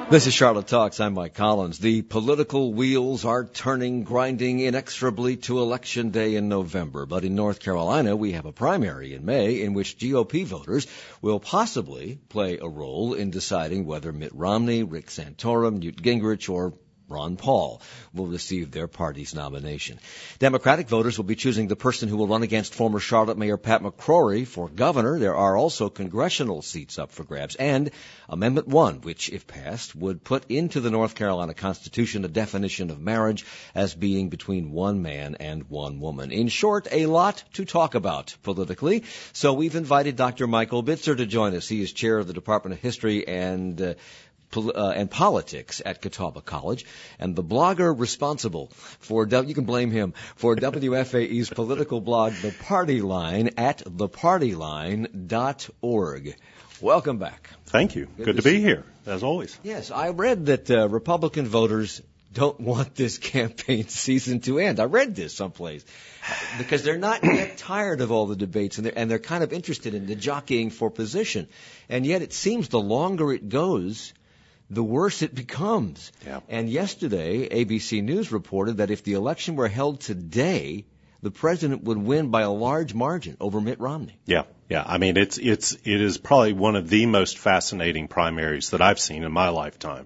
This is Charlotte Talks. I'm Mike Collins. The political wheels are turning, grinding inexorably to Election Day in November. But in North Carolina, we have a primary in May in which GOP voters will possibly play a role in deciding whether Mitt Romney, Rick Santorum, Newt Gingrich, or Ron Paul will receive their party's nomination. Democratic voters will be choosing the person who will run against former Charlotte Mayor Pat McCrory for governor. There are also congressional seats up for grabs. And Amendment 1, which, if passed, would put into the North Carolina Constitution a definition of marriage as being between one man and one woman. In short, a lot to talk about politically. So we've invited Dr. Michael Bitzer to join us. He is chair of the Department of History and Politics at Catawba College, and the blogger responsible for, you can blame him, for WFAE's political blog, The Party Line, at thepartyline.org. Welcome back. Thank you. Good to be here, as always. Yes, I read that Republican voters don't want this campaign season to end. I read this someplace because they're not yet tired of all the debates, and they're kind of interested in the jockeying for position. And yet it seems the longer it goes, the worse it becomes. Yeah. And yesterday, ABC News reported that if the election were held today, the president would win by a large margin over Mitt Romney. Yeah. I mean, it is probably one of the most fascinating primaries that I've seen in my lifetime.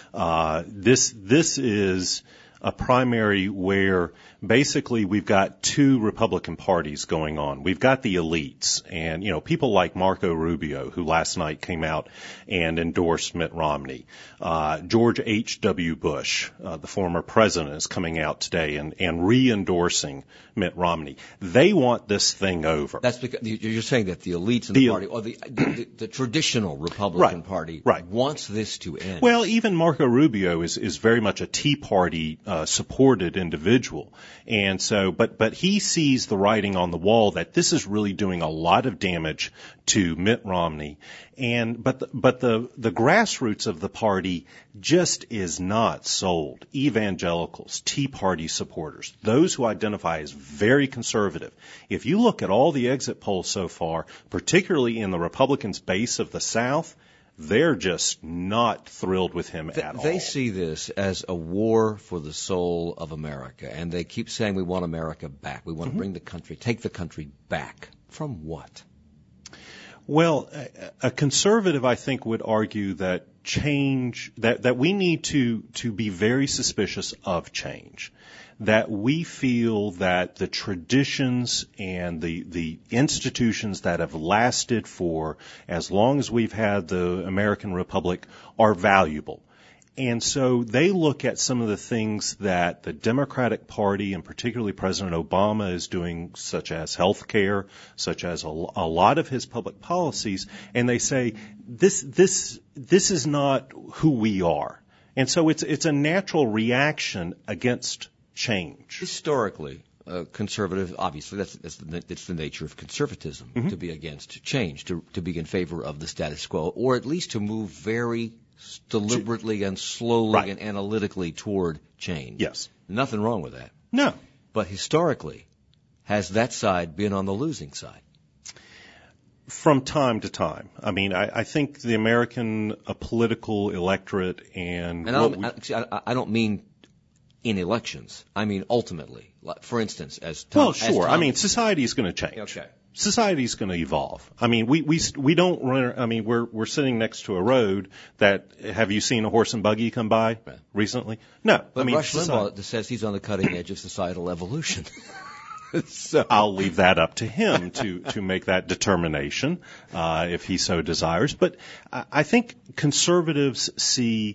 This is a primary where basically we've got two Republican parties going on. We've got the elites and, people like Marco Rubio, who last night came out and endorsed Mitt Romney. George H.W. Bush, the former president, is coming out today and re-endorsing Mitt Romney. They want this thing over. That's because you're saying that the elites in the party, or the traditional Republican Party, wants this to end. Well, even Marco Rubio is very much a Tea Party supported individual. And so, but he sees the writing on the wall that this is really doing a lot of damage to Mitt Romney. But the grassroots of the party just is not sold. Evangelicals, Tea Party supporters, those who identify as very conservative. If you look at all the exit polls so far, particularly in the Republicans' base of the South, they're just not thrilled with him at all. They see this as a war for the soul of America, and they keep saying we want America back. We want to bring the country, take the country back. From what? Well, a conservative, I think, would argue that change, that we need to be very suspicious of change. That we feel that the traditions and the institutions that have lasted for as long as we've had the American Republic are valuable. And so they look at some of the things that the Democratic Party and particularly President Obama is doing, such as health care, such as a lot of his public policies, and they say, this is not who we are. And so it's a natural reaction against change. Historically, conservative, obviously, that's the nature of conservatism, to be against change, to be in favor of the status quo, or at least to move very deliberately and slowly and analytically toward change. Yes. Nothing wrong with that. No. But historically, has that side been on the losing side? From time to time. I mean, I think the American political electorate and I don't mean in elections. I mean ultimately. For instance, I mean, society is going to change. Okay. Society is going to evolve. I mean, we don't run. I mean, we're sitting next to a road that. Have you seen a horse and buggy come by recently? No. But Rush Limbaugh says he's on the cutting edge of societal evolution. So I'll leave that up to him to make that determination if he so desires. But I think conservatives see,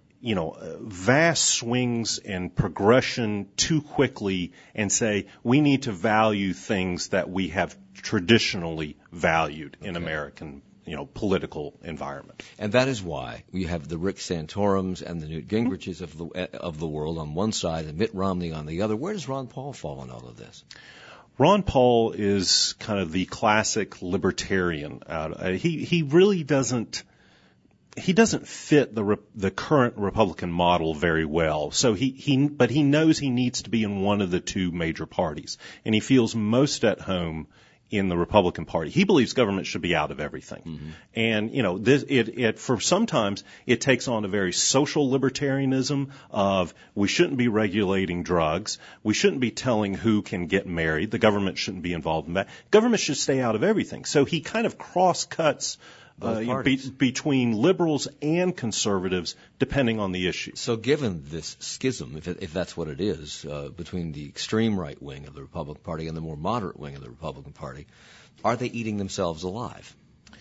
vast swings and progression too quickly and say we need to value things that we have traditionally valued in American, political environment. And that is why we have the Rick Santorums and the Newt Gingriches of the world on one side and Mitt Romney on the other. Where does Ron Paul fall in all of this? Ron Paul is kind of the classic libertarian. He really doesn't. He doesn't fit the current Republican model very well. So but he knows he needs to be in one of the two major parties, and he feels most at home in the Republican Party. He believes government should be out of everything. Mm-hmm. And, it for sometimes it takes on a very social libertarianism of we shouldn't be regulating drugs. We shouldn't be telling who can get married. The government shouldn't be involved in that. Government should stay out of everything. So he kind of cross-cuts between liberals and conservatives, depending on the issue. So given this schism, if that's what it is, between the extreme right wing of the Republican Party and the more moderate wing of the Republican Party, are they eating themselves alive?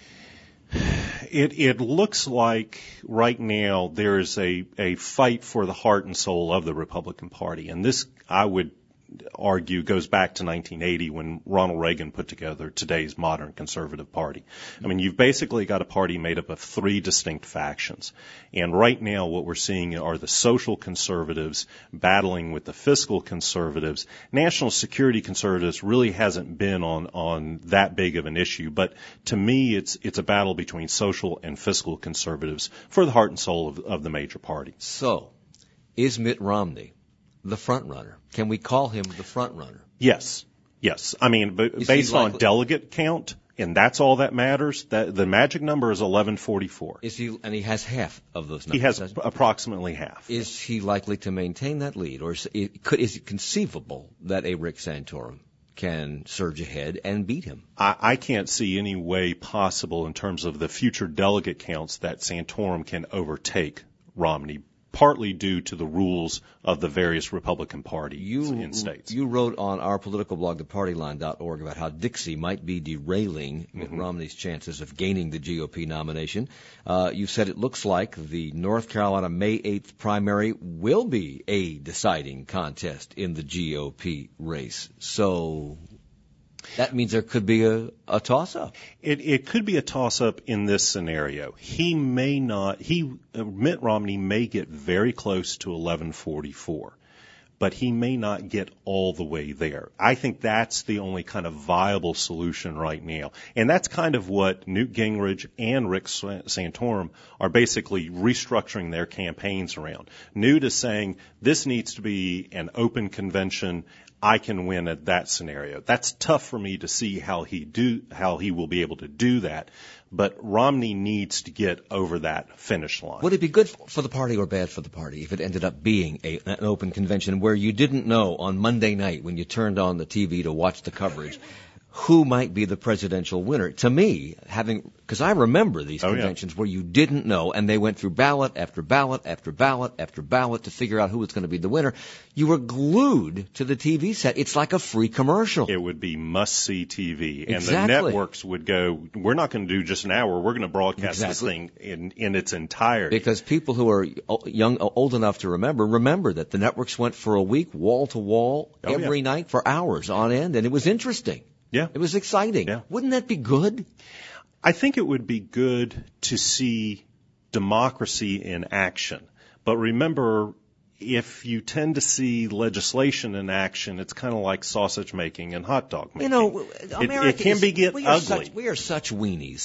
It looks like right now there is a fight for the heart and soul of the Republican Party. And this, I would argue, goes back to 1980 when Ronald Reagan put together today's modern conservative party. I mean, you've basically got a party made up of three distinct factions. And right now what we're seeing are the social conservatives battling with the fiscal conservatives. National security conservatives really hasn't been on that big of an issue. But to me, it's a battle between social and fiscal conservatives for the heart and soul of the major party. So, is Mitt Romney the front runner? Can we call him the front runner? Yes. I mean, based on delegate count, and that's all that matters. The magic number is 1144. Is he? And he has half of those numbers. He has approximately half. Is he likely to maintain that lead, or is it conceivable that a Rick Santorum can surge ahead and beat him? I can't see any way possible in terms of the future delegate counts that Santorum can overtake Romney, partly due to the rules of the various Republican parties in states. You wrote on our political blog, thepartyline.org, about how Dixie might be derailing Mitt Romney's chances of gaining the GOP nomination. You said it looks like the North Carolina May 8th primary will be a deciding contest in the GOP race. So that means there could be a toss-up. It could be a toss-up in this scenario. Mitt Romney may get very close to 1144, but he may not get all the way there. I think that's the only kind of viable solution right now. And that's kind of what Newt Gingrich and Rick Santorum are basically restructuring their campaigns around. Newt is saying this needs to be an open convention. I can win at that scenario. That's tough for me to see how he will be able to do that. But Romney needs to get over that finish line. Would it be good for the party or bad for the party if it ended up being an open convention where you didn't know on Monday night when you turned on the TV to watch the coverage who might be the presidential winner? To me, because I remember these conventions where you didn't know, and they went through ballot after ballot after ballot after ballot to figure out who was going to be the winner. You were glued to the TV set. It's like a free commercial. It would be must-see TV. And Exactly. the networks would go, we're not going to do just an hour. We're going to broadcast this thing in its entirety. Because people who are old enough to remember that the networks went for a week, wall to wall, every night for hours on end, and it was interesting. Yeah. It was exciting. Yeah. Wouldn't that be good? I think it would be good to see democracy in action. But remember, if you tend to see legislation in action, it's kind of like sausage making and hot dog making. America it can get ugly. We are such weenies.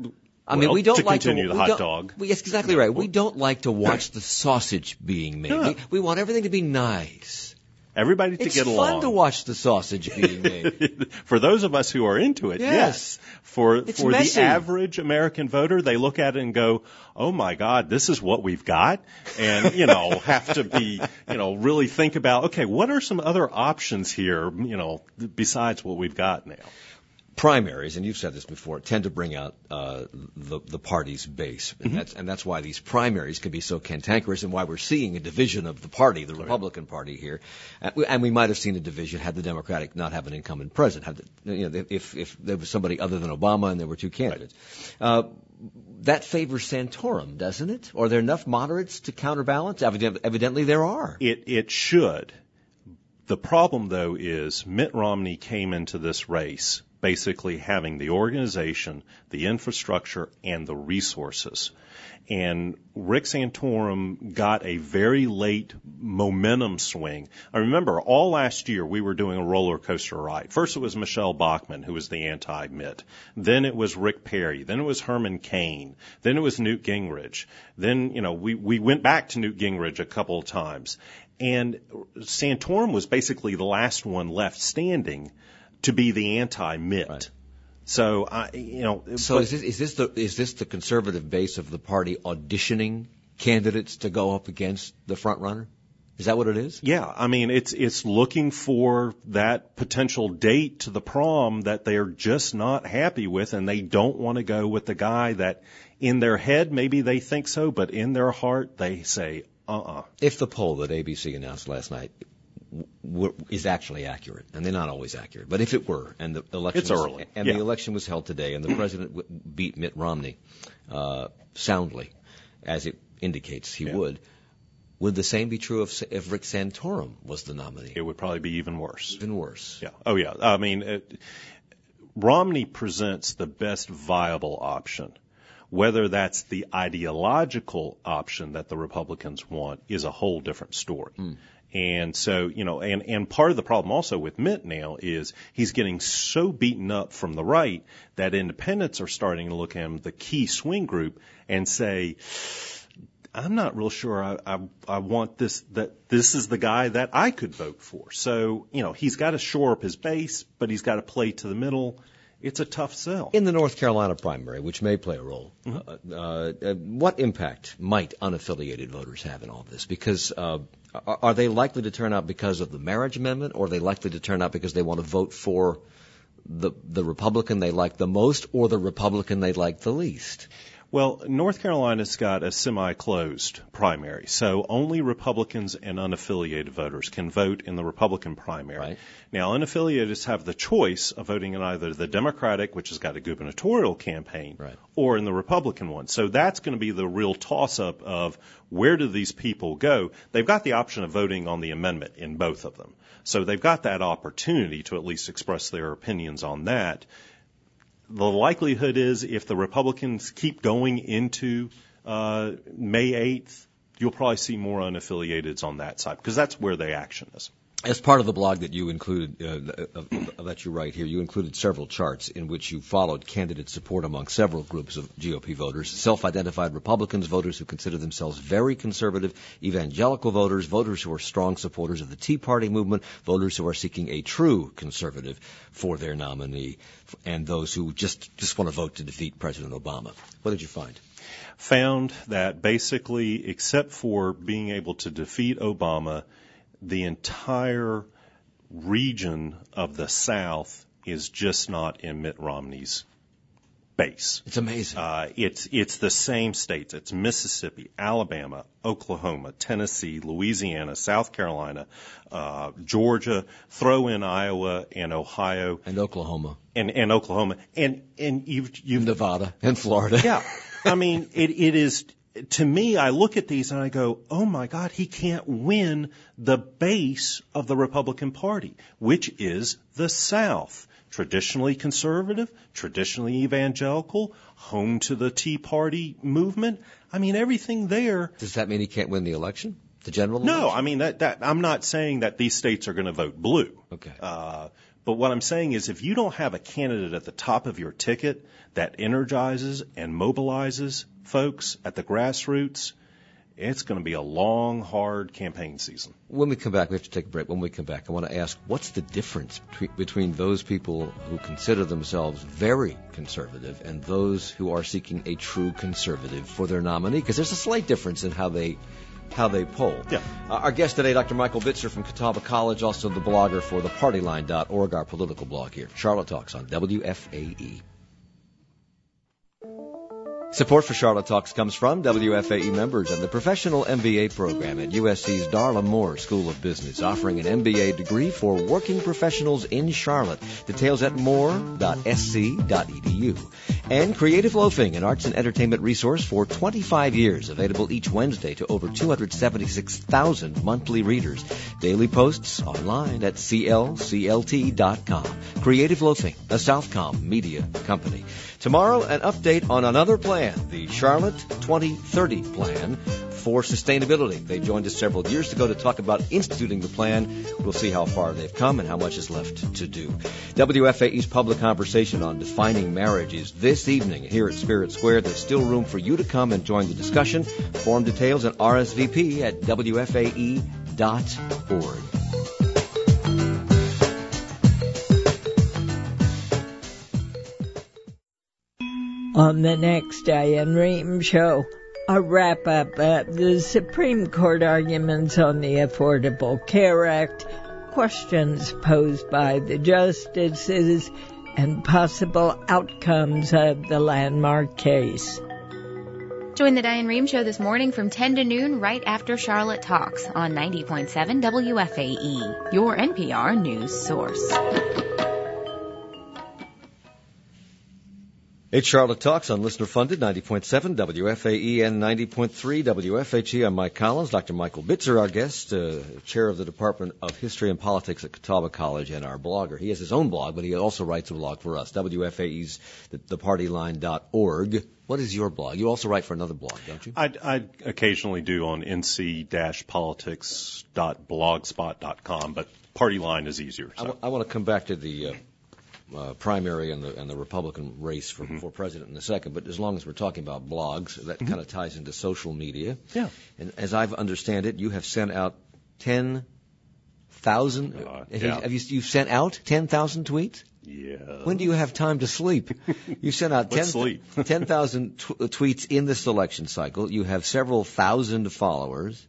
I mean, we don't like to continue the hot dog. Yes, exactly right. We don't like to watch the sausage being made. Yeah. We want everything to be nice. Everybody to get along. It's fun to watch the sausage being made. For those of us who are into it, yes. For the average American voter, they look at it and go, oh my God, this is what we've got. And, have to be, really think about, okay, what are some other options here, besides what we've got now? Primaries, and you've said this before, tend to bring out the party's base, and that's why these primaries can be so cantankerous, and why we're seeing a division of the party, the Republican Party here, and we might have seen a division had the Democratic not have an incumbent president, if there was somebody other than Obama and there were two candidates. That favors Santorum, doesn't it? Are there enough moderates to counterbalance? Evidently, there are. It should. The problem, though, is Mitt Romney came into this race basically having the organization, the infrastructure, and the resources. And Rick Santorum got a very late momentum swing. I remember all last year we were doing a roller coaster ride. First it was Michelle Bachmann, who was the anti-Mitt. Then it was Rick Perry. Then it was Herman Cain. Then it was Newt Gingrich. Then, we went back to Newt Gingrich a couple of times. And Santorum was basically the last one left standing to be the anti-Mitt. Right. So is this the conservative base of the party auditioning candidates to go up against the front runner? Is that what it is? Yeah, I mean, it's looking for that potential date to the prom that they're just not happy with, and they don't want to go with the guy that in their head maybe they think so, but in their heart they say, If the poll that ABC announced last night is actually accurate, and they're not always accurate, but if it were, and the election it's early, and the election was held today, and the president beat Mitt Romney soundly, as it indicates he would the same be true if Rick Santorum was the nominee? It would probably be even worse. Even worse. Yeah. Oh, yeah. I mean, Romney presents the best viable option. Whether that's the ideological option that the Republicans want is a whole different story. And so, and part of the problem also with Mitt now is he's getting so beaten up from the right that independents are starting to look at him, the key swing group, and say, I'm not real sure I want that this is the guy that I could vote for. So, he's got to shore up his base, but he's got to play to the middle. It's a tough sell. In the North Carolina primary, which may play a role, what impact might unaffiliated voters have in all this? Because are they likely to turn out because of the marriage amendment, or are they likely to turn out because they want to vote for the Republican they like the most or the Republican they like the least? Well, North Carolina's got a semi-closed primary, so only Republicans and unaffiliated voters can vote in the Republican primary. Right. Now, unaffiliated have the choice of voting in either the Democratic, which has got a gubernatorial campaign, or in the Republican one. So that's going to be the real toss-up of where do these people go. They've got the option of voting on the amendment in both of them. So they've got that opportunity to at least express their opinions on that. The likelihood is if the Republicans keep going into May 8th, you'll probably see more unaffiliateds on that side because that's where the action is. As part of the blog that you included, that you write here, you included several charts in which you followed candidate support among several groups of GOP voters: self-identified Republicans, voters who consider themselves very conservative, evangelical voters, voters who are strong supporters of the Tea Party movement, voters who are seeking a true conservative for their nominee, and those who just want to vote to defeat President Obama. What did you find? Found that basically, except for being able to defeat Obama, the entire region of the South is just not in Mitt Romney's base. It's amazing. It's the same states. It's Mississippi, Alabama, Oklahoma, Tennessee, Louisiana, South Carolina, Georgia, throw in Iowa and Ohio. And Oklahoma. And Oklahoma. And you've Nevada and Florida. Yeah. I mean, it is. To me, I look at these and I go, oh my God, he can't win the base of the Republican Party, which is the South. Traditionally conservative, traditionally evangelical, home to the Tea Party movement. I mean, everything there. Does that mean he can't win the election? The general election? No, I mean, that I'm not saying that these states are going to vote blue. Okay. But what I'm saying is if you don't have a candidate at the top of your ticket that energizes and mobilizes folks at the grassroots, it's going to be a long, hard campaign season. When we come back, we have to take a break. When we come back, I want to ask, what's the difference between those people who consider themselves very conservative and those who are seeking a true conservative for their nominee? Because there's a slight difference in how they poll. Yeah. Our guest today, Dr. Michael Bitzer from Catawba College, also the blogger for thepartyline.org, our political blog here. Charlotte Talks on WFAE. Support for Charlotte Talks comes from WFAE members and the professional MBA program at USC's Darla Moore School of Business, offering an MBA degree for working professionals in Charlotte. Details at moore.sc.edu. And Creative Loafing, an arts and entertainment resource for 25 years, available each Wednesday to over 276,000 monthly readers. Daily posts online at clclt.com. Creative Loafing, a Southcom media company. Tomorrow, an update on another plan, the Charlotte 2030 plan for sustainability. They joined us several years ago to talk about instituting the plan. We'll see how far they've come and how much is left to do. WFAE's public conversation on defining marriage is this evening here at Spirit Square. There's still room for you to come and join the discussion. Form details and RSVP at WFAE.org. On the next Diane Rehm Show, a wrap-up of the Supreme Court arguments on the Affordable Care Act, questions posed by the justices, and possible outcomes of the landmark case. Join the Diane Rehm Show this morning from 10 to noon right after Charlotte Talks on 90.7 WFAE, your NPR news source. It's Charlotte Talks on listener-funded 90.7 WFAE and 90.3 WFHE. I'm Mike Collins. Dr. Michael Bitzer, our guest, chair of the Department of History and Politics at Catawba College and our blogger. He has his own blog, but he also writes a blog for us, WFAE's thepartyline.org. What is your blog? You also write for another blog, don't you? I occasionally do on nc-politics.blogspot.com, but Partyline is easier. So. I want to come back to the primary and the Republican race for president in a second, but as long as we're talking about blogs, that kind of ties into social media. Yeah. And as I understand it, you have sent out 10,000. You've sent out 10,000 tweets? Yeah. When do you have time to sleep? You sent out 10,000 tweets in this election cycle. You have several thousand followers.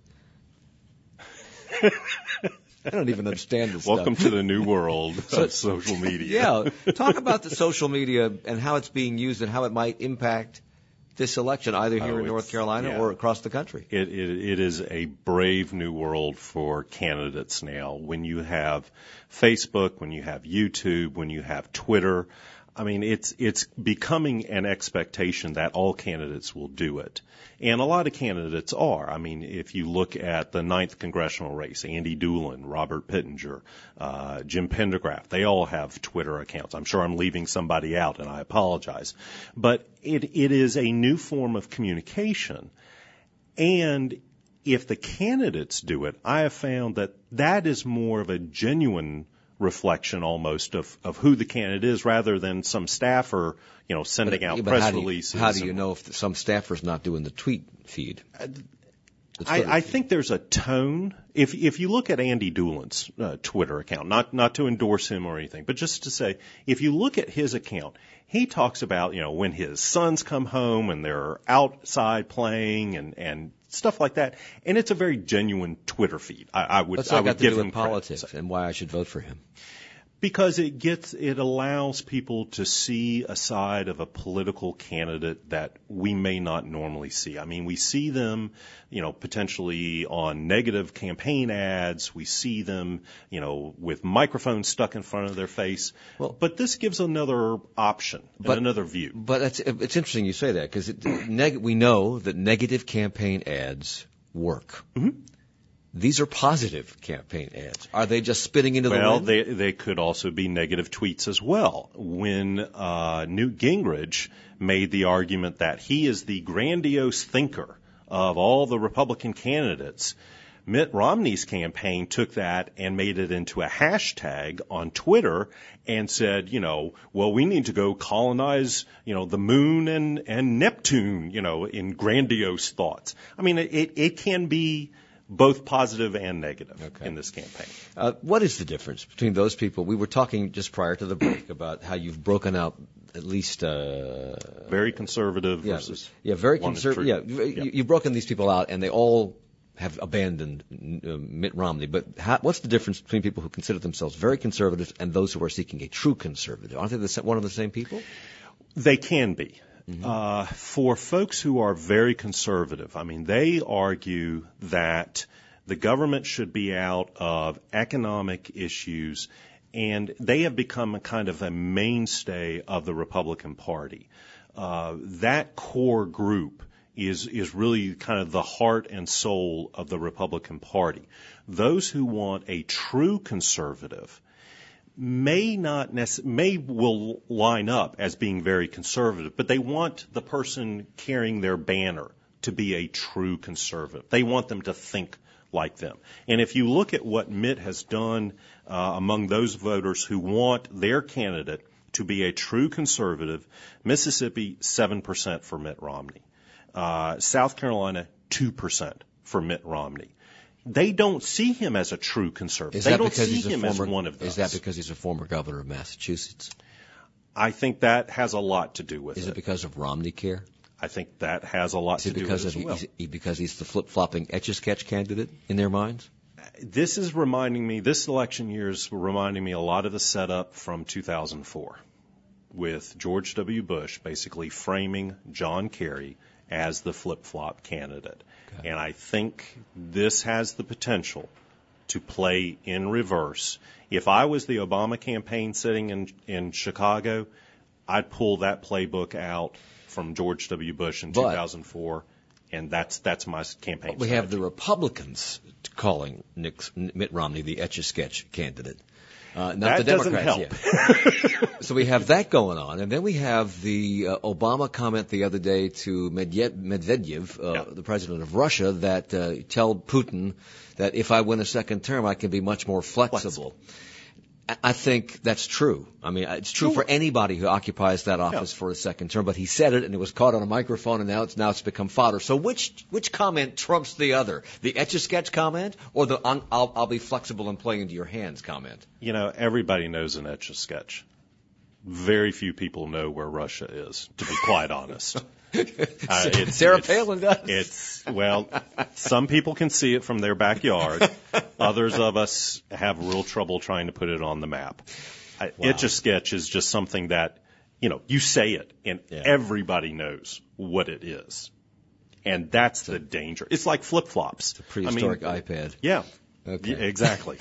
I don't even understand this Welcome stuff. to the new world of social media. Yeah. Talk about the social media and how it's being used and how it might impact this election, either here in North Carolina or across the country. It is a brave new world for candidates now. When you have Facebook, when you have YouTube, when you have Twitter, I mean, it's becoming an expectation that all candidates will do it. And a lot of candidates are. I mean, if you look at the 9th congressional race, Andy Doolin, Robert Pittenger, Jim Pendergraft, they all have Twitter accounts. I'm sure I'm leaving somebody out, and I apologize. But it is a new form of communication. And if the candidates do it, I have found that is more of a genuine reflection almost of who the candidate is rather than some staffer, sending out press releases. How do you know if some staffer's not doing the tweet feed? I think there's a tone. If you look at Andy Doolin's Twitter account, not to endorse him or anything, but just to say, if you look at his account, he talks about, when his sons come home and they're outside playing and stuff like that. And it's a very genuine Twitter feed. I would give him politics credit. And why I should vote for him. Because it allows people to see a side of a political candidate that we may not normally see. I mean, we see them, potentially on negative campaign ads. We see them, with microphones stuck in front of their face. Well, but this gives another option, another view. But it's interesting you say that because we know that negative campaign ads work. Mm-hmm. These are positive campaign ads. Are they just spitting into the wind? Well, they could also be negative tweets as well. When Newt Gingrich made the argument that he is the grandiose thinker of all the Republican candidates, Mitt Romney's campaign took that and made it into a hashtag on Twitter and said, well, we need to go colonize, the moon and Neptune, in grandiose thoughts. I mean, it can be both positive and negative in this campaign. What is the difference between those people? We were talking just prior to the break about how you've broken out at least very conservative versus very conservative. You've broken these people out, and they all have abandoned Mitt Romney. But what's the difference between people who consider themselves very conservative and those who are seeking a true conservative? Aren't they one of the same people? They can be. Mm-hmm. For folks who are very conservative, I mean, they argue that the government should be out of economic issues, and they have become a kind of a mainstay of the Republican Party. That core group is really kind of the heart and soul of the Republican Party. Those who want a true conservative will line up as being very conservative, but they want the person carrying their banner to be a true conservative. They want them to think like them. And if you look at what Mitt has done among those voters who want their candidate to be a true conservative, Mississippi, 7% for Mitt Romney. South Carolina, 2% for Mitt Romney. They don't see him as a true conservative. They don't see him as one of those. Is that because he's a former governor of Massachusetts? I think that has a lot to do with it. Is it because of Romney Care? I think that has a lot to do with it as well. Because he's the flip-flopping Etch-a-Sketch candidate in their minds? This election year is reminding me a lot of the setup from 2004 with George W. Bush basically framing John Kerry as the flip-flop candidate. Okay. And I think this has the potential to play in reverse. If I was the Obama campaign sitting in Chicago, I'd pull that playbook out from George W. Bush in 2004, and that's my campaign We have the Republicans calling Mitt Romney the Etch-a-Sketch candidate. Not that the Democrats doesn't help. yet. So we have that going on, and then we have the Obama comment the other day to Medvedev, the president of Russia, that tell Putin that if I win a second term, I can be much more flexible. I think that's true. I mean, it's true for anybody who occupies that office for a second term, but he said it and it was caught on a microphone and now it's become fodder. So which comment trumps the other? The Etch-a-Sketch comment or the I'll be flexible and play into your hands comment? You know, everybody knows an Etch-a-Sketch. Very few people know where Russia is, to be quite honest. Sarah Palin does. Some people can see it from their backyard. Others of us have real trouble trying to put it on the map. Etch-a-Sketch is just something that, you say it and everybody knows what it is. And that's the danger. It's like flip-flops. It's a prehistoric iPad. Yeah. Okay. Yeah, exactly.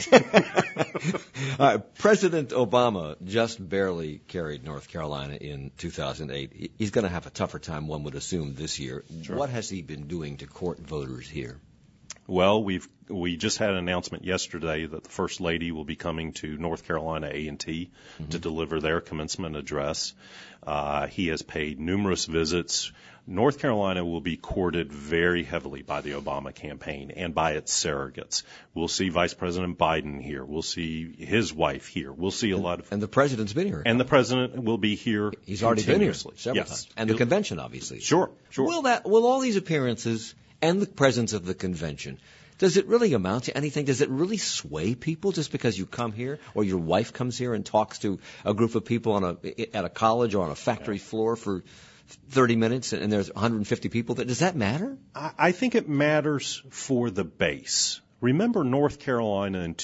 President Obama just barely carried North Carolina in 2008. He's going to have a tougher time, one would assume, this year. Sure. What has he been doing to court voters here? Well, we just had an announcement yesterday that the First Lady will be coming to North Carolina A&T to deliver their commencement address. He has paid numerous visits. North Carolina will be courted very heavily by the Obama campaign and by its surrogates. We'll see Vice President Biden here. We'll see his wife here. We'll see a lot of... And the President's been here. And the President will be here. He's already been here several times. And the convention, obviously. Sure. Will all these appearances and the presence of the convention, does it really amount to anything? Does it really sway people just because you come here or your wife comes here and talks to a group of people at a college or on a factory floor for 30 minutes and there's 150 people? Does that matter? I think it matters for the base. Remember, North Carolina in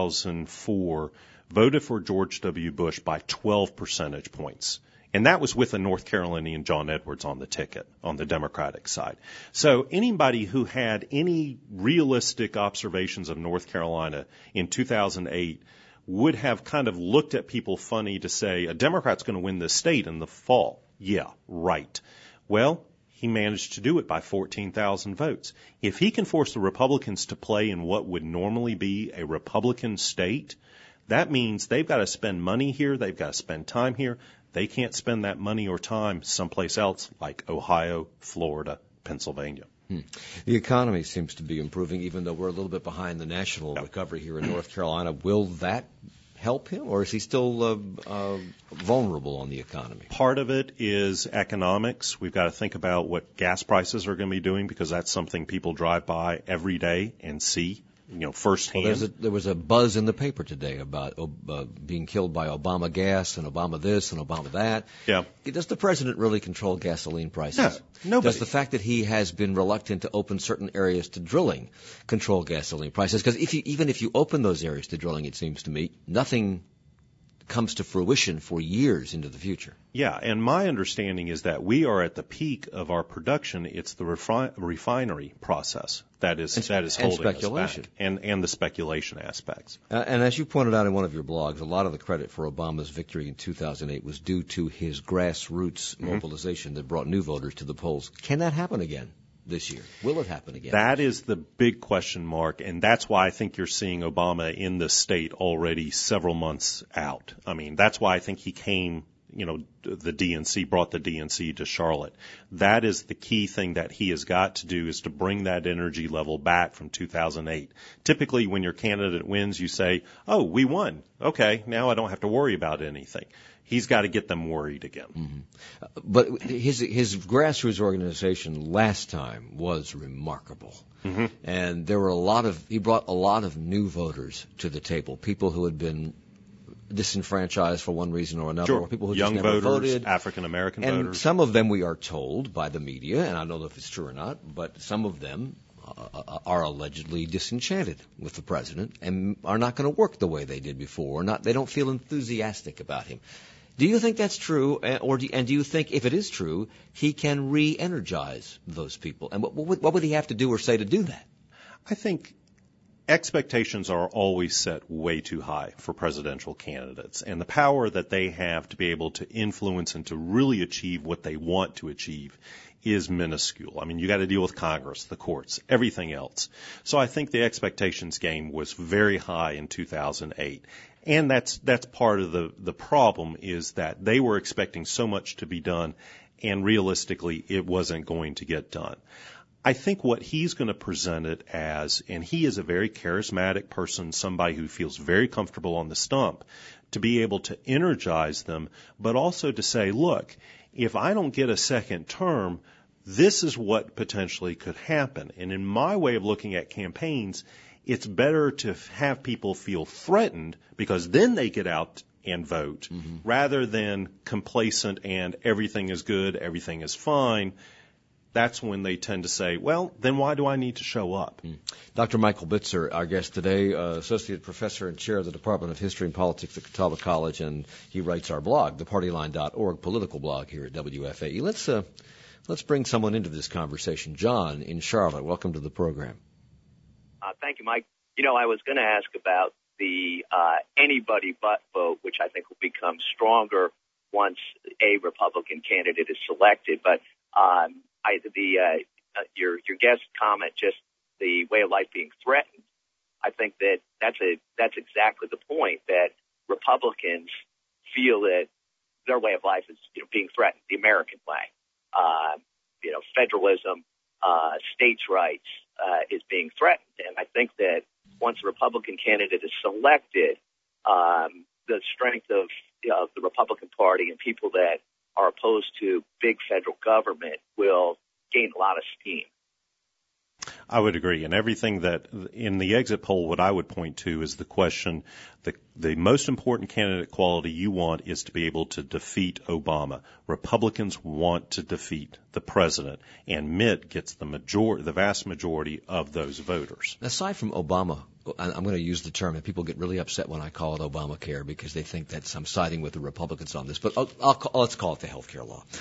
2004 voted for George W. Bush by 12 percentage points. And that was with a North Carolinian, John Edwards, on the ticket on the Democratic side. So anybody who had any realistic observations of North Carolina in 2008 would have kind of looked at people funny to say, a Democrat's going to win this state in the fall. Yeah, right. Well, he managed to do it by 14,000 votes. If he can force the Republicans to play in what would normally be a Republican state, that means they've got to spend money here, they've got to spend time here. They can't spend that money or time someplace else like Ohio, Florida, Pennsylvania. The economy seems to be improving, even though we're a little bit behind the national recovery here in North Carolina. Will that help him, or is he still vulnerable on the economy? Part of it is economics. We've got to think about what gas prices are going to be doing because that's something people drive by every day and see. Firsthand. Well, there was a buzz in the paper today about being killed by Obama gas and Obama this and Obama that. Yeah. Does the president really control gasoline prices? No, nobody. Does the fact that he has been reluctant to open certain areas to drilling control gasoline prices? Because even if you open those areas to drilling, it seems to me, nothing comes to fruition for years into the future. Yeah, and my understanding is that we are at the peak of our production. It's the refinery process that is holding us back, and the speculation aspects. And as you pointed out in one of your blogs, a lot of the credit for Obama's victory in 2008 was due to his grassroots mobilization that brought new voters to the polls. Can that happen again this year? Will it happen again? That is the big question mark, and that's why I think you're seeing Obama in the state already several months out. I mean, that's why I think he came, the DNC, brought the DNC to Charlotte. That is the key thing that he has got to do, is to bring that energy level back from 2008. Typically, when your candidate wins, you say, oh, we won. Okay, now I don't have to worry about anything. He's got to get them worried again. But his grassroots organization last time was remarkable. And there were he brought a lot of new voters to the table, people who had been disenfranchised for one reason or another, Sure. or people who Young just never voters, voted. African American And voters. some of them we are told by the media, and I don't know if it's true or not, but some of them are allegedly disenchanted with the president and are not going to work the way they did before. They don't feel enthusiastic about him. Do you think that's true, and do you think, if it is true, he can re-energize those people? And what would he have to do or say to do that? I think expectations are always set way too high for presidential candidates, and the power that they have to be able to influence and to really achieve what they want to achieve is minuscule. I mean, you got to deal with Congress, the courts, everything else. So I think the expectations game was very high in 2008. And that's part of the problem, is that they were expecting so much to be done, and realistically it wasn't going to get done. I think what he's going to present it as, and he is a very charismatic person, somebody who feels very comfortable on the stump, to be able to energize them, but also to say, look, if I don't get a second term, this is what potentially could happen. And in my way of looking at campaigns, it's better to have people feel threatened, because then they get out and vote, rather than complacent and everything is good, everything is fine. That's when they tend to say, well, then why do I need to show up? Dr. Michael Bitzer, our guest today, Associate Professor and Chair of the Department of History and Politics at Catawba College, and he writes our blog, thepartyline.org, political blog here at WFAE. Let's bring someone into this conversation. John in Charlotte, welcome to the program. Thank you, Mike. I was going to ask about the anybody but vote, which I think will become stronger once a Republican candidate is selected. But your guest comment, just the way of life being threatened, I think that's exactly the point, that Republicans feel that their way of life is being threatened, the American way. Federalism, states' rights is being threatened. And I think that once a Republican candidate is selected, the strength of the Republican Party and people that are opposed to big federal government will gain a lot of steam. I would agree. And everything that in the exit poll, what I would point to is the question, the most important candidate quality you want is to be able to defeat Obama. Republicans want to defeat the president, and Mitt gets the vast majority of those voters. Aside from Obama, I'm going to use the term, and people get really upset when I call it Obamacare because they think that I'm siding with the Republicans on this, but let's call it the health care law.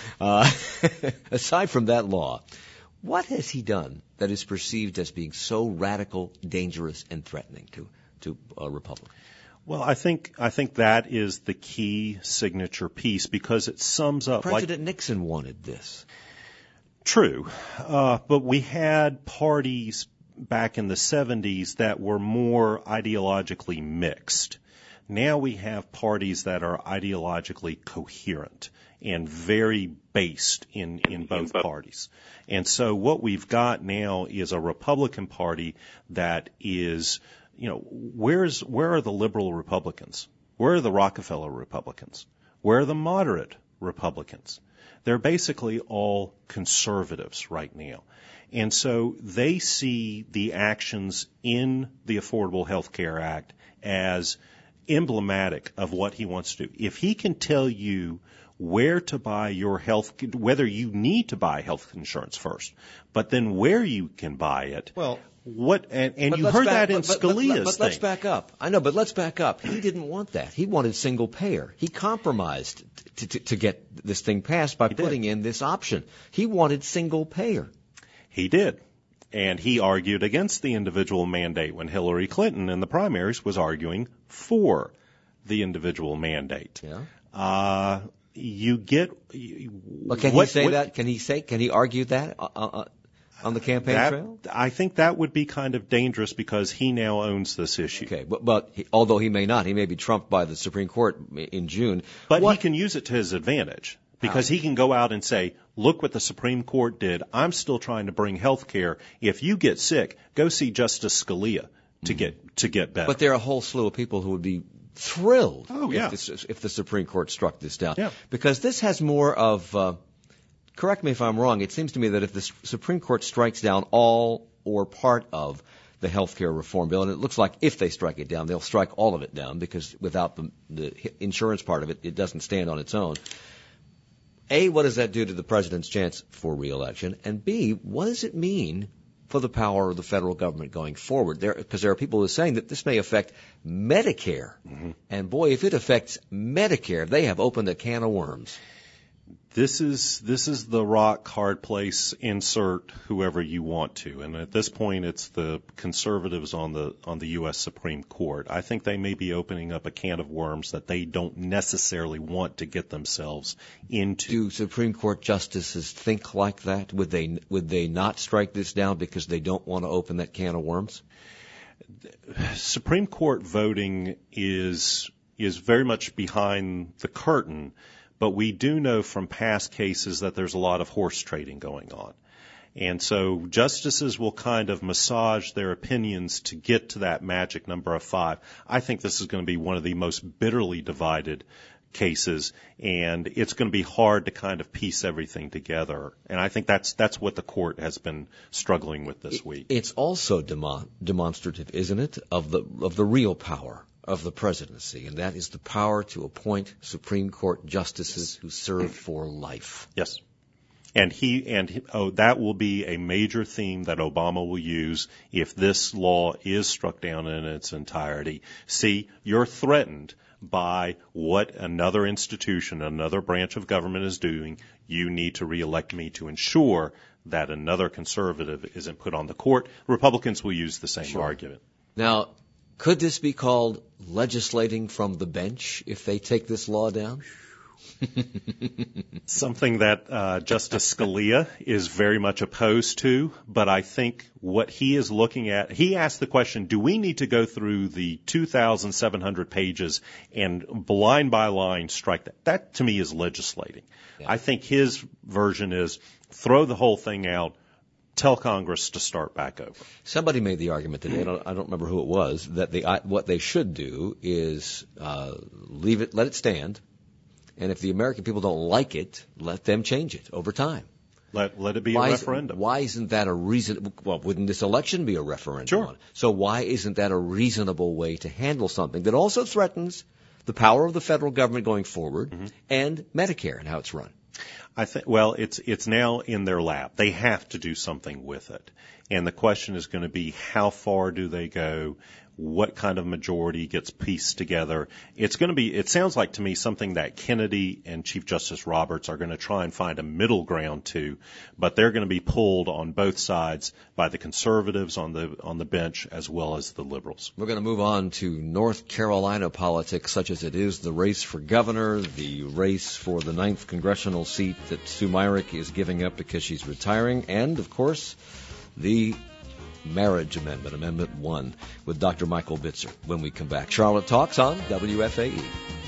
Aside from that law, what has he done that is perceived as being so radical, dangerous, and threatening to Republicans? Well, I think that is the key signature piece, because it sums up. President Nixon wanted this. True, but we had parties back in the 70s that were more ideologically mixed. Now we have parties that are ideologically coherent and very based in both parties. And so what we've got now is a Republican Party that is, where are the liberal Republicans? Where are the Rockefeller Republicans? Where are the moderate Republicans? They're basically all conservatives right now. And so they see the actions in the Affordable Health Care Act as emblematic of what he wants to do. If he can tell you where to buy your whether you need to buy health insurance first, but then where you can buy it. Well, and you heard that in Scalia's But let's back up. I know, but let's back up. He didn't want that. He wanted single payer. He compromised to get this thing passed by putting in this option. He wanted single payer. He did. And he argued against the individual mandate when Hillary Clinton in the primaries was arguing for the individual mandate. Yeah. You get. Well, can he say that? Can he argue that on the campaign trail? I think that would be kind of dangerous, because he now owns this issue. Okay, but although he may not, he may be trumped by the Supreme Court in June. But he can use it to his advantage, because he can go out and say, look what the Supreme Court did. I'm still trying to bring health care. If you get sick, go see Justice Scalia to get better. But there are a whole slew of people who would be thrilled if the Supreme Court struck this down. Yeah. Because this has more of, correct me if I'm wrong, it seems to me that if the Supreme Court strikes down all or part of the health care reform bill. And it looks like if they strike it down, they'll strike all of it down, because without the insurance part of it, it doesn't stand on its own. A, what does that do to the president's chance for re-election? And B, what does it mean for the power of the federal government going forward? Because there are people who are saying that this may affect Medicare. Mm-hmm. And boy, if it affects Medicare, they have opened a can of worms. This is the rock hard place. Insert whoever you want to, and at this point, it's the conservatives on the U.S. Supreme Court. I think they may be opening up a can of worms that they don't necessarily want to get themselves into. Do Supreme Court justices think like that? Would they not strike this down because they don't want to open that can of worms? Supreme Court voting is very much behind the curtain. But we do know from past cases that there's a lot of horse trading going on. And so justices will kind of massage their opinions to get to that magic number of 5. I think this is going to be one of the most bitterly divided cases, and it's going to be hard to kind of piece everything together. And I think that's what the court has been struggling with this week. It's also demonstrative, isn't it, of the real power of the presidency, and that is the power to appoint Supreme Court justices who serve for life. Yes. And that will be a major theme that Obama will use if this law is struck down in its entirety. See, you're threatened by what another institution, another branch of government is doing. You need to reelect me to ensure that another conservative isn't put on the court. Republicans will use the same argument. Now, could this be called legislating from the bench if they take this law down? Something that Justice Scalia is very much opposed to, but I think what he is looking at, he asked the question, do we need to go through the 2,700 pages and line by line strike that? That, to me, is legislating. Yeah. I think his version is throw the whole thing out, tell Congress to start back over. Somebody made the argument today, I don't remember who it was, that what they should do is leave it, let it stand, and if the American people don't like it, let them change it over time. Let it be a referendum. Why isn't that a reason? Well, wouldn't this election be a referendum? Sure. So why isn't that a reasonable way to handle something that also threatens the power of the federal government going forward and Medicare and how it's run? I think, well, it's now in their lap. They have to do something with it. And the question is going to be, how far do they go? What kind of majority gets pieced together? It's going to be, it sounds like to me, something that Kennedy and Chief Justice Roberts are going to try and find a middle ground to, but they're going to be pulled on both sides by the conservatives on the bench as well as the liberals. We're going to move on to North Carolina politics, such as it is the race for governor, the race for the 9th congressional seat that Sue Myrick is giving up because she's retiring, and, of course, the Marriage Amendment, Amendment 1, with Dr. Michael Bitzer when we come back. Charlotte Talks on WFAE.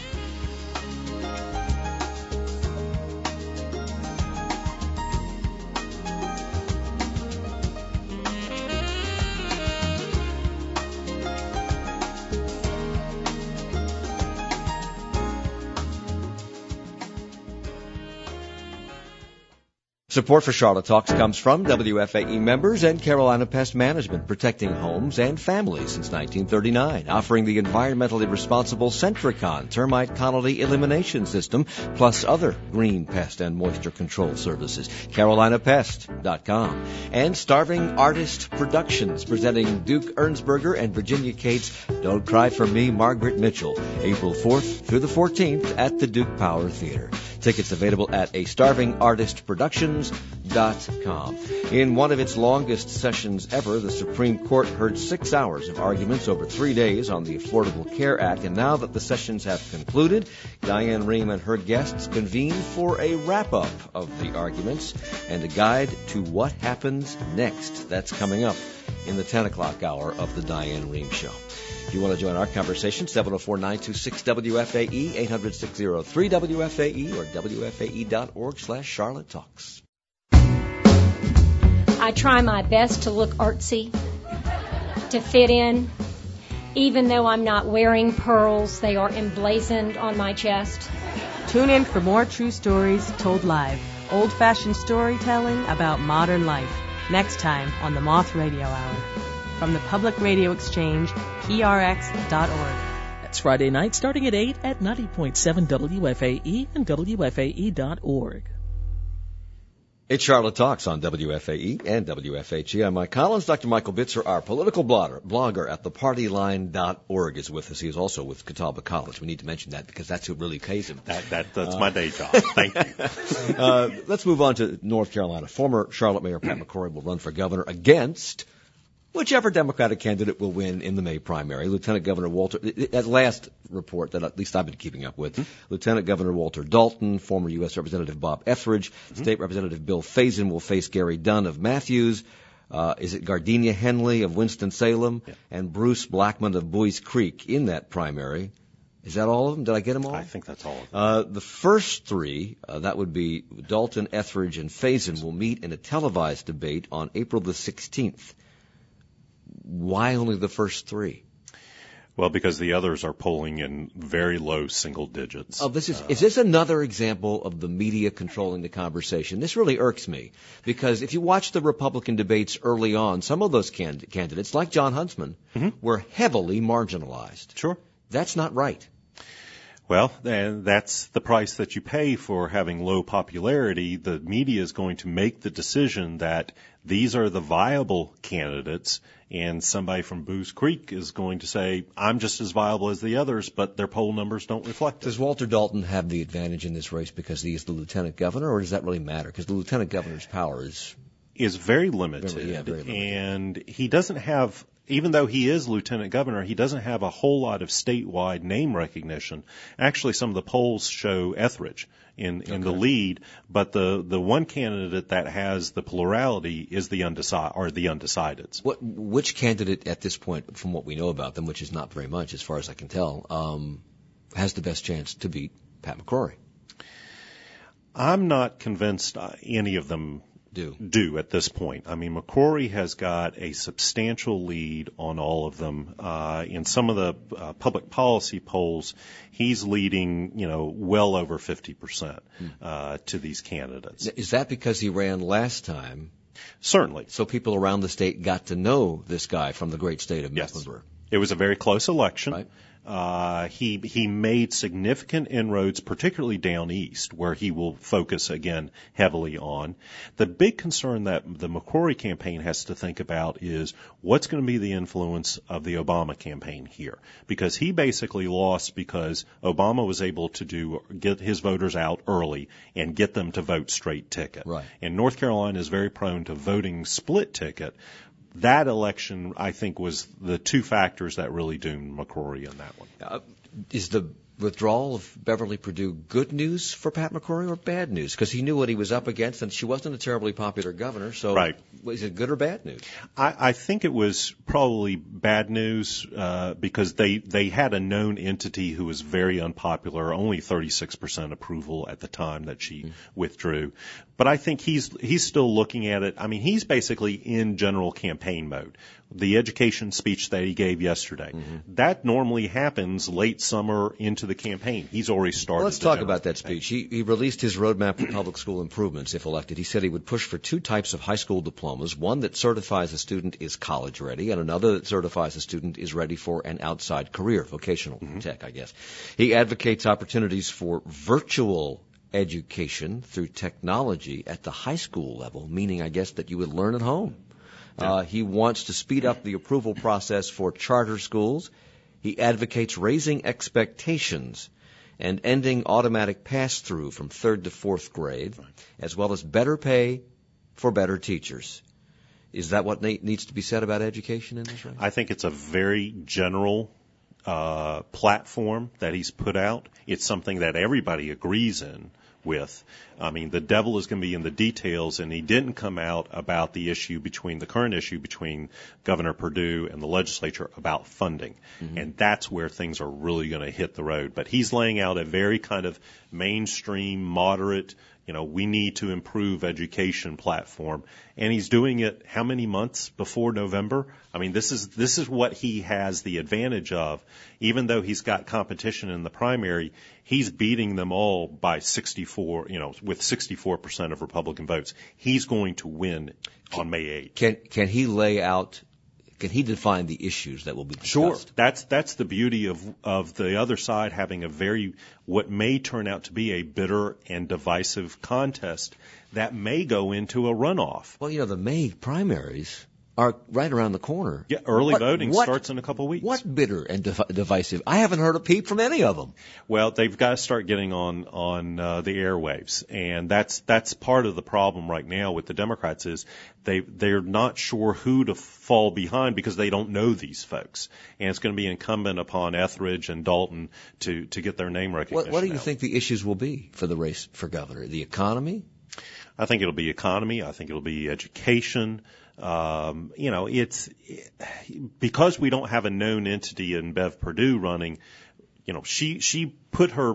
Support for Charlotte Talks comes from WFAE members and Carolina Pest Management, protecting homes and families since 1939, offering the environmentally responsible Centricon termite colony elimination system, plus other green pest and moisture control services. CarolinaPest.com. And Starving Artist Productions, presenting Duke Ernsberger and Virginia Cates' Don't Cry for Me, Margaret Mitchell, April 4th through the 14th at the Duke Power Theater. Tickets available at astarvingartistproductions.com. In one of its longest sessions ever, the Supreme Court heard 6 hours of arguments over 3 days on the Affordable Care Act. And now that the sessions have concluded, Diane Rehm and her guests convene for a wrap-up of the arguments and a guide to what happens next. That's coming up in the 10 o'clock hour of the Diane Rehm Show. If you want to join our conversation, 704-926-WFAE, 800-603-WFAE, or WFAE.org/Charlotte Talks. I try my best to look artsy, to fit in. Even though I'm not wearing pearls, they are emblazoned on my chest. Tune in for more true stories told live. Old-fashioned storytelling about modern life. Next time on the Moth Radio Hour. from the Public Radio Exchange, PRX.org. That's Friday night starting at 8 at 90.7 WFAE and WFAE.org. It's Charlotte Talks on WFAE and WFHE. I'm Mike Collins. Dr. Michael Bitzer, our political blogger at thepartyline.org, is with us. He is also with Catawba College. We need to mention that because that's who really pays him. That's my day job. Thank you. Let's move on to North Carolina. Former Charlotte Mayor Pat McCrory will run for governor against whichever Democratic candidate will win in the May primary. Lieutenant Governor Walter, at last report that at least I've been keeping up with, Lieutenant Governor Walter Dalton, former U.S. Representative Bob Etheridge, State Representative Bill Faison will face Gary Dunn of Matthews, is it Gardenia Henley of Winston-Salem, and Bruce Blackman of Buies Creek in that primary. Is that all of them? Did I get them all? I think that's all of them. The first three, that would be Dalton, Etheridge, and Faison, will meet in a televised debate on April the 16th. Why only the first three? Well, because the others are polling in very low single digits. Oh, is this another example of the media controlling the conversation? This really irks me because if you watch the Republican debates early on, some of those candidates, like John Huntsman, were heavily marginalized. Sure. That's not right. Well, that's the price that you pay for having low popularity. The media is going to make the decision that these are the viable candidates, and somebody from Buies Creek is going to say, I'm just as viable as the others, but their poll numbers don't reflect it. Does Walter Dalton have the advantage in this race because he is the lieutenant governor, or does that really matter? Because the lieutenant governor's power is very limited. Very limited. And he doesn't have, even though he is lieutenant governor, he doesn't have a whole lot of statewide name recognition. Actually, some of the polls show Etheridge in the lead, but the one candidate that has the plurality is the undecideds. Which candidate at this point, from what we know about them, which is not very much as far as I can tell, has the best chance to beat Pat McCrory? I'm not convinced any of them do at this point. I mean, McCrory has got a substantial lead on all of them. In some of the public policy polls, he's leading, well over 50% to these candidates. Is that because he ran last time? Certainly. So people around the state got to know this guy from the great state of Mecklenburg. It was a very close election. Right. He made significant inroads, particularly down east, where he will focus again heavily on. The big concern that the McCrory campaign has to think about is what's going to be the influence of the Obama campaign here, because he basically lost because Obama was able to get his voters out early and get them to vote straight ticket. Right. And North Carolina is very prone to voting split ticket. That election, I think, was the two factors that really doomed McCrory in that one. Is the withdrawal of Beverly Perdue good news for Pat McCrory or bad news? Because he knew what he was up against, and she wasn't a terribly popular governor. So, right. Is it good or bad news? I think it was probably bad news because they had a known entity who was very unpopular, only 36% approval at the time that she withdrew. But I think he's still looking at it. I mean, he's basically in general campaign mode. The education speech that he gave yesterday, that normally happens late summer into the campaign. He's already started. Well, let's talk about that speech. He released his roadmap for public school improvements if elected. He said he would push for two types of high school diplomas, one that certifies a student is college ready and another that certifies a student is ready for an outside career, vocational tech, I guess. He advocates opportunities for virtual education through technology at the high school level, meaning, I guess, that you would learn at home. He wants to speed up the approval process for charter schools. He advocates raising expectations and ending automatic pass-through from 3rd to 4th grade, as well as better pay for better teachers. Is that what needs to be said about education in this race? I think it's a very general platform that he's put out. It's something that everybody agrees with. I mean, the devil is going to be in the details, and he didn't come out about the current issue between Governor Perdue and the legislature about funding. And that's where things are really going to hit the road. But he's laying out a very kind of mainstream, moderate, we need to improve education platform. And he's doing it how many months before November? I mean, this is what he has the advantage of. Even though he's got competition in the primary, he's beating them all by 64, with 64% of Republican votes. He's going to win on May 8th. Can he lay out Can he define the issues that will be discussed? Sure. That's the beauty of the other side having what may turn out to be a bitter and divisive contest that may go into a runoff. Well, the May primaries are right around the corner. Yeah, early voting starts in a couple of weeks. What bitter and divisive? I haven't heard a peep from any of them. Well, they've got to start getting on the airwaves, and that's part of the problem right now with the Democrats is they're not sure who to fall behind because they don't know these folks, and it's going to be incumbent upon Etheridge and Dalton to get their name recognition. What do you think the issues will be for the race for governor? The economy? I think it'll be economy. I think it'll be education. It's because we don't have a known entity in Bev Perdue running. She put her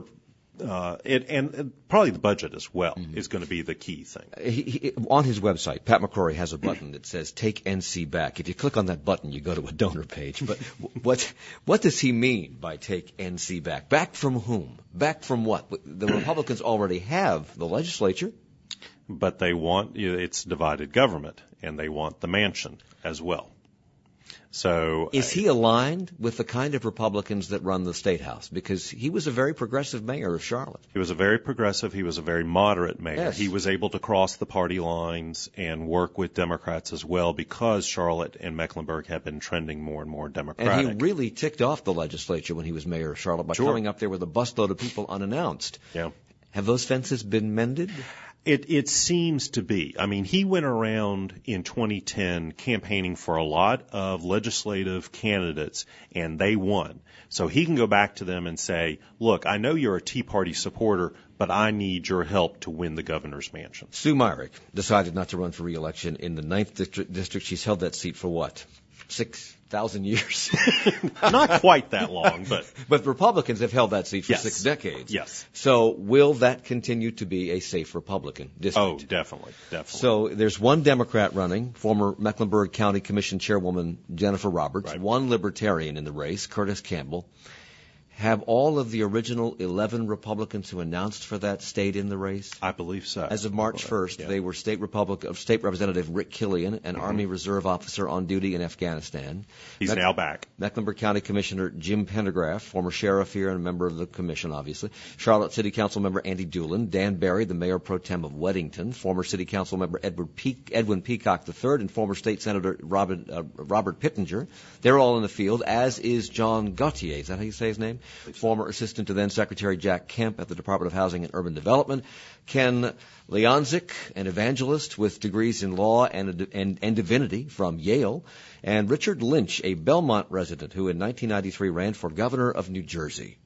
and probably the budget as well is going to be the key thing. On his website, Pat McCrory has a button that says "Take NC Back." If you click on that button, you go to a donor page. But what does he mean by "Take NC Back"? Back from whom? Back from what? The Republicans already have the legislature. But they want it's divided government, and they want the mansion as well. So is he aligned with the kind of Republicans that run the State House? Because he was a very progressive mayor of Charlotte. He was a very progressive. He was a very moderate mayor. Yes. He was able to cross the party lines and work with Democrats as well because Charlotte and Mecklenburg have been trending more and more Democratic. And he really ticked off the legislature when he was mayor of Charlotte by coming up there with a busload of people unannounced. Yeah. Have those fences been mended? It seems to be. I mean, he went around in 2010 campaigning for a lot of legislative candidates, and they won. So he can go back to them and say, look, I know you're a Tea Party supporter, but I need your help to win the governor's mansion. Sue Myrick decided not to run for re-election in the 9th district. She's held that seat for what? 6,000 years. Not quite that long, but Republicans have held that seat for 6 decades. Yes. So will that continue to be a safe Republican district? Oh, definitely. So there's one Democrat running, former Mecklenburg County Commission Chairwoman Jennifer Roberts, right. One Libertarian in the race, Curtis Campbell. Have all of the original 11 Republicans who announced for that stayed in the race? I believe so. As of March 1st, They were State Representative Rick Killian, an Army Reserve officer on duty in Afghanistan. He's now back. Mecklenburg County Commissioner Jim Pendergraft, former sheriff here and a member of the commission, obviously. Charlotte City Council member Andy Doolin. Dan Barry, the mayor pro tem of Weddington. Former City Council member Edwin Peacock III, and former State Senator Robert Pittenger. They're all in the field, as is John Gauthier. Is that how you say his name? Former assistant to then Secretary Jack Kemp at the Department of Housing and Urban Development. Ken Leonzik, an evangelist with degrees in law and divinity from Yale. And Richard Lynch, a Belmont resident who in 1993 ran for governor of New Jersey.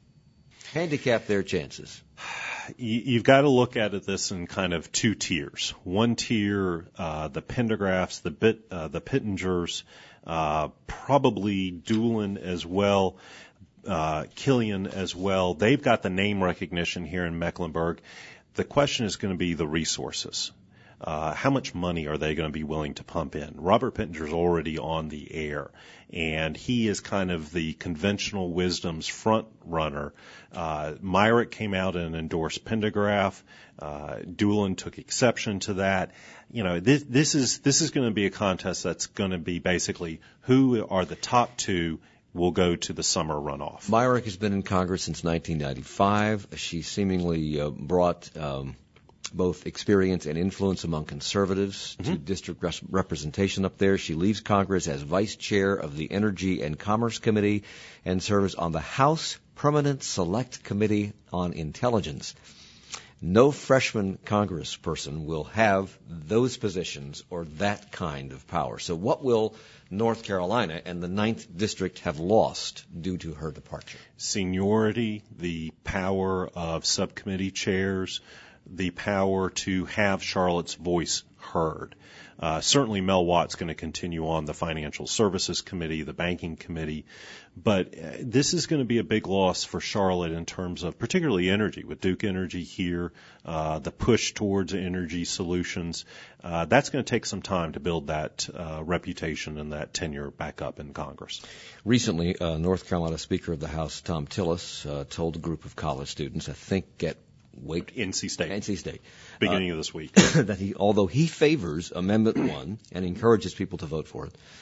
Handicap their chances. You've got to look at this in kind of two tiers. One tier, the Pendergrafts, the Pittingers, probably Doolin as well. Killian as well. They've got the name recognition here in Mecklenburg. The question is going to be the resources. How much money are they going to be willing to pump in? Robert Pittenger's already on the air, and he is kind of the conventional wisdom's front runner. Myrick came out and endorsed Pendergraft. Doolin took exception to that. This is going to be a contest that's going to be basically who are the top two will go to the summer runoff. Myrick has been in Congress since 1995. She seemingly brought both experience and influence among conservatives to district representation up there. She leaves Congress as vice chair of the Energy and Commerce Committee and serves on the House Permanent Select Committee on Intelligence. No freshman congressperson will have those positions or that kind of power. So what will North Carolina and the 9th District have lost due to her departure? Seniority, the power of subcommittee chairs, the power to have Charlotte's voice heard. Certainly Mel Watt's going to continue on the Financial Services Committee, the Banking Committee, but this is going to be a big loss for Charlotte in terms of particularly energy, with Duke Energy here, the push towards energy solutions. That's going to take some time to build that reputation and that tenure back up in Congress. Recently, North Carolina Speaker of the House, Tom Tillis, told a group of college students, I think at NC State. Beginning of this week. That although he favors Amendment 1 and encourages people to vote for it,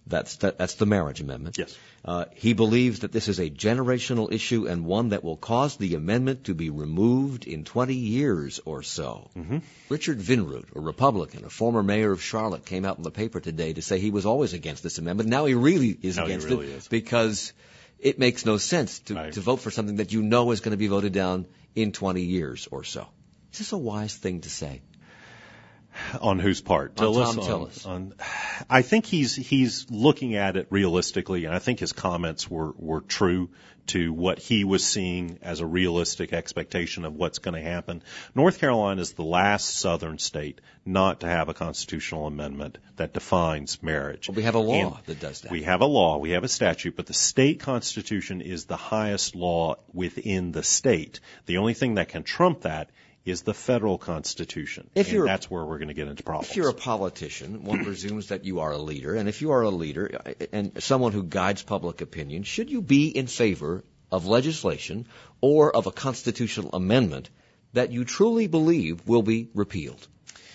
That's the marriage amendment. Yes. He believes that this is a generational issue and one that will cause the amendment to be removed in 20 years or so. Mm-hmm. Richard Vinroot, a Republican, a former mayor of Charlotte, came out in the paper today to say he was always against this amendment. Now he really is against it because it makes no sense to vote for something that you know is going to be voted down in 20 years or so. Is this a wise thing to say? On whose part? On Tom Tillis. I think he's looking at it realistically, and I think his comments were true to what he was seeing as a realistic expectation of what's going to happen. North Carolina is the last southern state not to have a constitutional amendment that defines marriage. Well, we have a law that does that. We have a law, we have a statute, but the state constitution is the highest law within the state. The only thing that can trump that is the federal constitution. And that's where we're going to get into problems. If you're a politician, one presumes that you are a leader. And if you are a leader and someone who guides public opinion, should you be in favor of legislation or of a constitutional amendment that you truly believe will be repealed?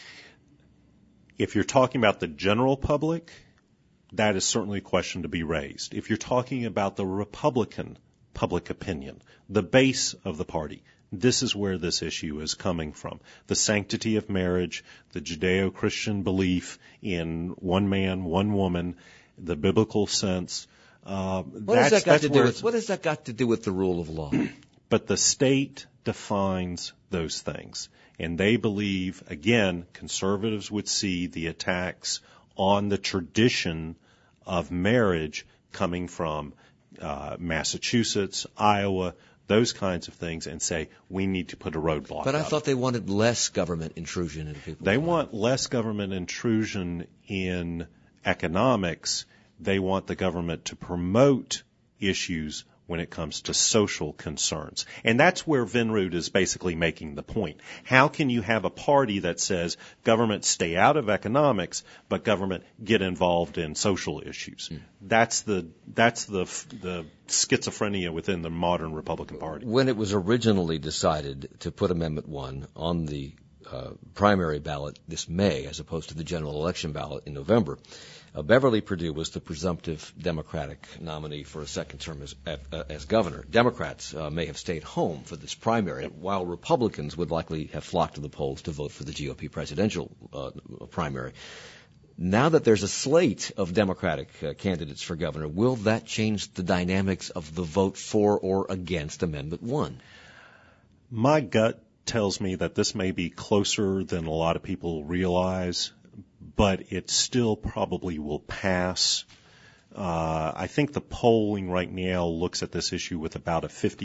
If you're talking about the general public, that is certainly a question to be raised. If you're talking about the Republican public opinion, the base of the party, this is where this issue is coming from. The sanctity of marriage, the Judeo-Christian belief in one man, one woman, the biblical sense. What has that got to do with the rule of law? But the state defines those things. And they believe, again, conservatives would see the attacks on the tradition of marriage coming from Massachusetts, Iowa, those kinds of things, and say, we need to put a roadblock. But I thought they wanted less government intrusion into people's lives. They want less government intrusion in economics. They want the government to promote issues when it comes to social concerns. And that's where Vinroot is basically making the point. How can you have a party that says government stay out of economics, but government get involved in social issues? That's the schizophrenia within the modern Republican Party. When it was originally decided to put Amendment 1 on the primary ballot this May, as opposed to the general election ballot in November, Beverly Perdue was the presumptive Democratic nominee for a second term as governor. Democrats may have stayed home for this primary, while Republicans would likely have flocked to the polls to vote for the GOP presidential primary. Now that there's a slate of Democratic candidates for governor, will that change the dynamics of the vote for or against Amendment 1? My gut tells me that this may be closer than a lot of people realize, but it still probably will pass. I think the polling right now looks at this issue with about a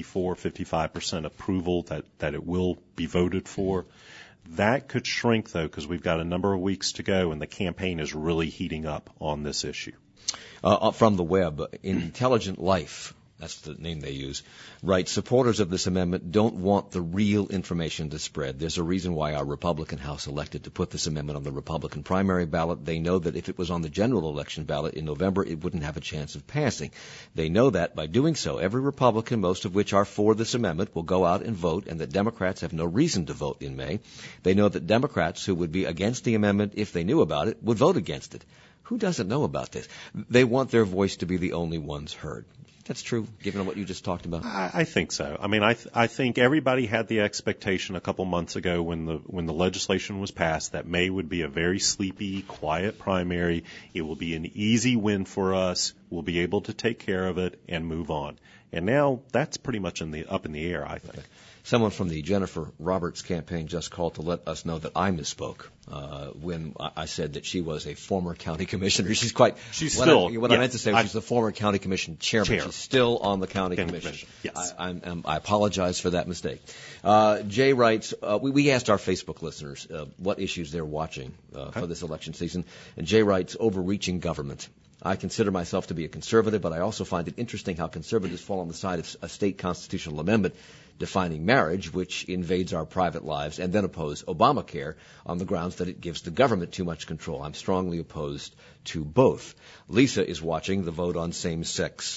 55% approval that it will be voted for. That could shrink, though, because we've got a number of weeks to go, and the campaign is really heating up on this issue. From the web, Intelligent Life, that's the name they use, writes, supporters of this amendment don't want the real information to spread. There's a reason why our Republican House elected to put this amendment on the Republican primary ballot. They know that if it was on the general election ballot in November, it wouldn't have a chance of passing. They know that by doing so, every Republican, most of which are for this amendment, will go out and vote, and that Democrats have no reason to vote in May. They know that Democrats who would be against the amendment, if they knew about it, would vote against it. Who doesn't know about this? They want their voice to be the only ones heard. That's true, given what you just talked about. I think so. I mean, I think everybody had the expectation a couple months ago when the legislation was passed that May would be a very sleepy, quiet primary. It will be an easy win for us. We'll be able to take care of it and move on. And now that's pretty much up in the air, I think. Someone from the Jennifer Roberts campaign just called to let us know that I misspoke when I said that she was a former county commissioner. She's still. I meant to say she's the former county commission chairman. She's still on the county commission. Yes. I apologize for that mistake. Jay writes, we asked our Facebook listeners what issues they're watching for this election season, and Jay writes, overreaching government. I consider myself to be a conservative, but I also find it interesting how conservatives fall on the side of a state constitutional amendment defining marriage, which invades our private lives, and then oppose Obamacare on the grounds that it gives the government too much control. I'm strongly opposed to both. Lisa is watching the vote on same-sex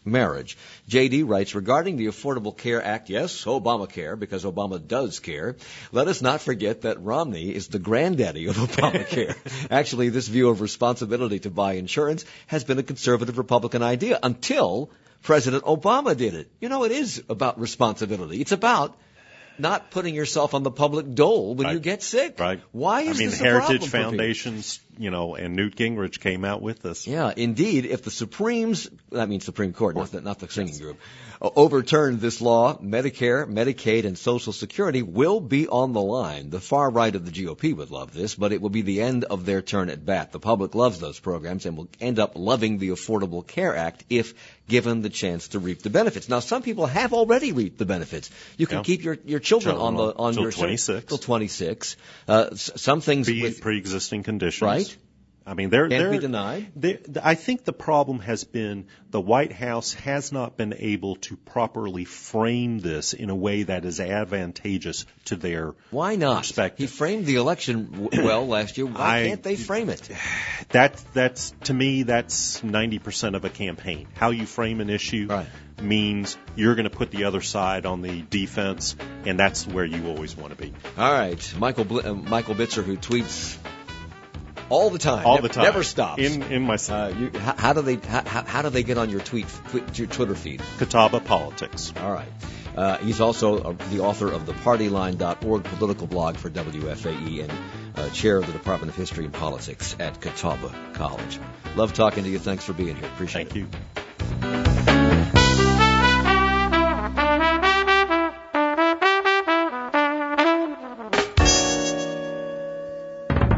marriage. J.D. writes, regarding the Affordable Care Act, yes, Obamacare, because Obama does care, let us not forget that Romney is the granddaddy of Obamacare. Actually, this view of responsibility to buy insurance has been a conservative Republican idea until President Obama did it. You know, it is about responsibility. It's about not putting yourself on the public dole when you get sick. Right. Why is this a Heritage problem for people? Foundations, and Newt Gingrich came out with this. Yeah, indeed. If the Supreme Court, not the singing group, overturned this law, Medicare, Medicaid, and Social Security will be on the line. The far right of the GOP would love this, but it will be the end of their turn at bat. The public loves those programs and will end up loving the Affordable Care Act if given the chance to reap the benefits. Now, some people have already reaped the benefits. You can keep your children on your 26. Till 26. Some things with pre-existing conditions. Right. I mean, they're be denied. I think the problem has been the White House has not been able to properly frame this in a way that is advantageous to their Why not? perspective. He framed the election well last year. Why can't they frame it? That's to me, that's 90% of a campaign. How you frame an issue means you're going to put the other side on the defense, and that's where you always want to be. All right, Michael Bitzer, who tweets all the time. Never stops. In my how do they get on your Twitter feed? Catawba Politics. All right. He's also the author of the PartyLine.org political blog for WFAE and chair of the Department of History and Politics at Catawba College. Love talking to you. Thanks for being here. Appreciate it. Thank you.